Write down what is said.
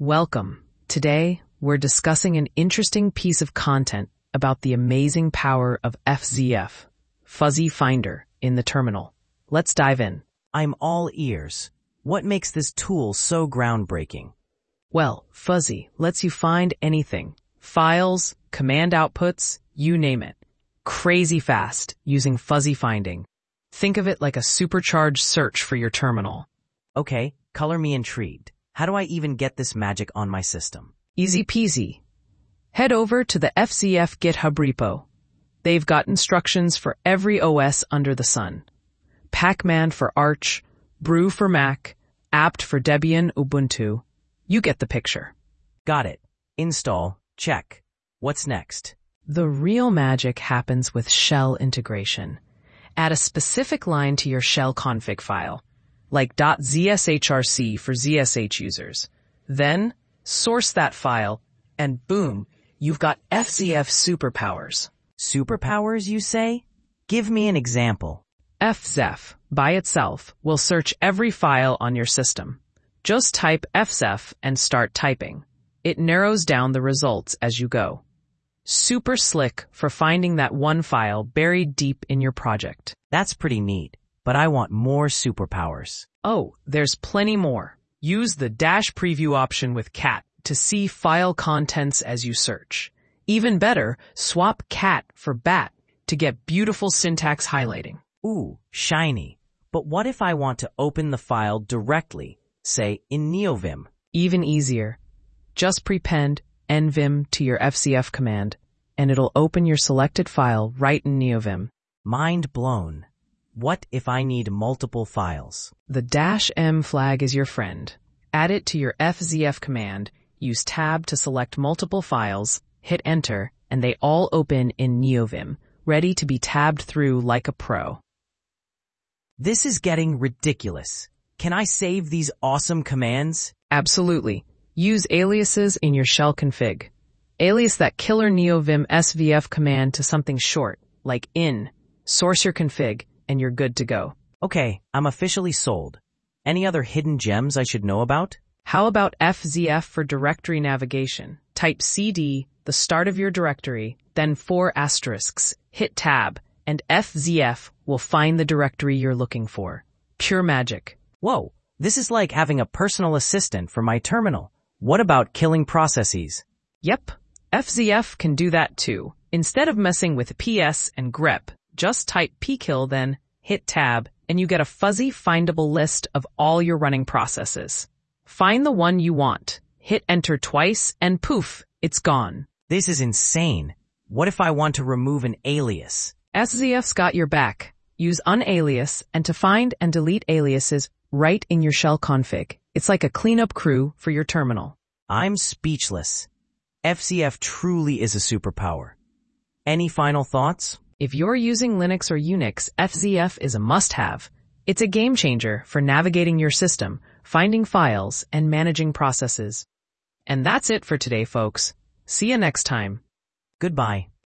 Welcome. Today, we're discussing an interesting piece of content about the amazing power of FZF, Fuzzy Finder, in the terminal. Let's dive in. I'm all ears. What makes this tool so groundbreaking? Well, Fuzzy lets you find anything. Files, command outputs, you name it. Crazy fast using fuzzy finding. Think of it like a supercharged search for your terminal. Okay, color me intrigued. How do I even get this magic on my system? Easy peasy. Head over to the FZF GitHub repo. They've got instructions for every OS under the sun. Pacman for Arch, Brew for Mac, apt for Debian Ubuntu. You get the picture. Got it. Install. Check. What's next? The real magic happens with shell integration. Add a specific line to your shell config file, like .zshrc for ZSH users. Then, source that file, and boom, you've got FZF superpowers. Superpowers, you say? Give me an example. FZF, by itself, will search every file on your system. Just type FZF and start typing. It narrows down the results as you go. Super slick for finding that one file buried deep in your project. That's pretty neat, but I want more superpowers. Oh, there's plenty more. Use the dash preview option with cat to see file contents as you search. Even better, swap cat for bat to get beautiful syntax highlighting. Ooh, shiny. But what if I want to open the file directly, say in NeoVim? Even easier. Just prepend nvim to your FZF command, and it'll open your selected file right in NeoVim. Mind blown. What if I need multiple files? The -m flag is your friend. Add it to your FZF command, use tab to select multiple files, hit enter, and they all open in NeoVim, ready to be tabbed through like a pro. This is getting ridiculous. Can I save these awesome commands? Absolutely. Use aliases in your shell config. Alias that killer NeoVim SVF command to something short, like in, source your config, and you're good to go. Okay, I'm officially sold. Any other hidden gems I should know about? How about FZF for directory navigation? Type CD, the start of your directory, then 4 asterisks, hit tab, and FZF will find the directory you're looking for. Pure magic. Whoa, this is like having a personal assistant for my terminal. What about killing processes? Yep, FZF can do that too. Instead of messing with ps and grep, just type pkill then hit tab and you get a fuzzy findable list of all your running processes. Find the one you want, hit enter twice and poof, it's gone. This is insane. What if I want to remove an alias? FZF's got your back. Use unalias and to find and delete aliases right in your shell config. It's like a cleanup crew for your terminal. I'm speechless. FZF truly is a superpower. Any final thoughts? If you're using Linux or Unix, FZF is a must-have. It's a game changer for navigating your system, finding files, and managing processes. And that's it for today, folks. See you next time. Goodbye.